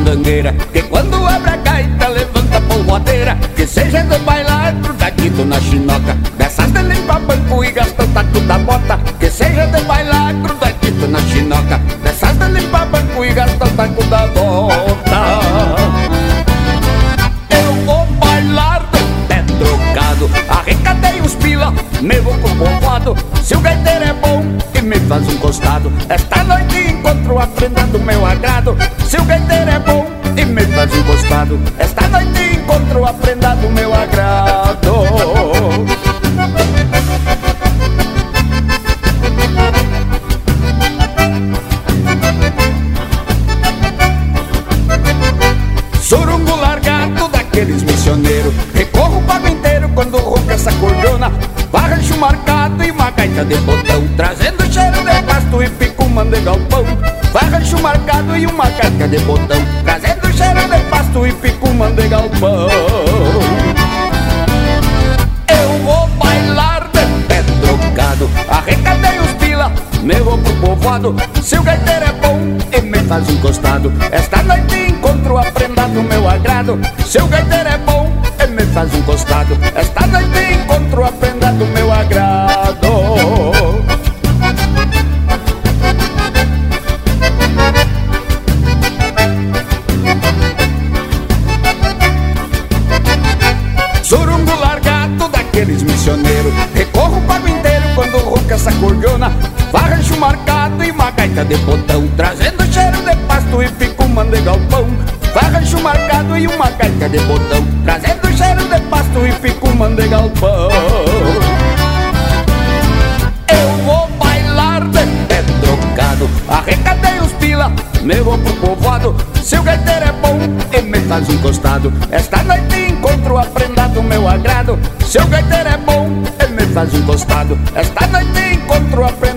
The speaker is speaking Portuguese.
fandangueira, que quando abre a gaita levanta a polvoadeira. Que seja de bailar grudadito na chinoca, dessas de limpar banco e gastar o taco da bota. Que seja de bailar grudadito na chinoca, dessas de limpar banco e gastar o taco da bota. Eu vou bailar de pé trocado, arrecadei uns pila, me vou pro povoado. Se o gaiteiro é bom e me faz um costado, esta noite encontro a prenda do meu agrado. Se o gaiteiro é bom e me faz um costado, esta noite encontro a prenda do meu agrado. Surungo largado daqueles missioneiros, recorro o pago inteiro quando ronca essa cordona. Barrancho marcado e uma gaita de botão, trazendo cheiro de pasto e picumã de galpão. Barrancho marcado e uma gaita de botão, trazendo cheiro de pasto e picumã de galpão. Eu vou bailar de pé trocado, arrecadei os pila, me vou pro povoado. Se o gaiteiro é bom e me faz um costado, esta noite encontro a prenda do meu agrado. Se o gaiteiro é bom e me faz um costado, esta noite encontro a prenda do meu agrado. Surungo largado daqueles missioneiros, recorro o pago inteiro quando ronca essa cordiona. Barrancho marcado e uma gaita de botão, trazendo cheiro de pasto e picumã de galpão. Barrancho marcado e uma gaita de botão, trazendo cheiro de pasto e picumã de galpão. Eu vou bailar de pé trocado, arrecadei os pila, me vou pro povoado. Se o gaiteiro é bom e me faz um costado, esta noite encontro a prenda do meu agrado. Se o gaiteiro é bom e me faz um costado, esta noite encontro a prenda